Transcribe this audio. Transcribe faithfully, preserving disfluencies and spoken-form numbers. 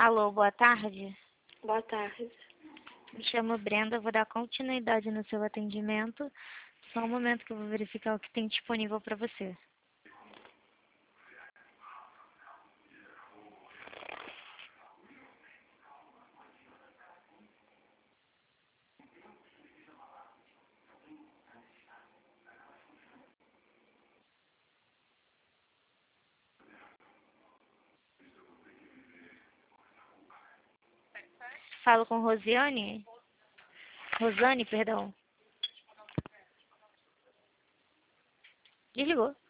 Alô, boa tarde. Boa tarde. Me chamo Brenda, vou dar continuidade no seu atendimento. Só um momento que eu vou verificar o que tem disponível para você. Falo com Rosiane? Rosane, perdão. Desligou.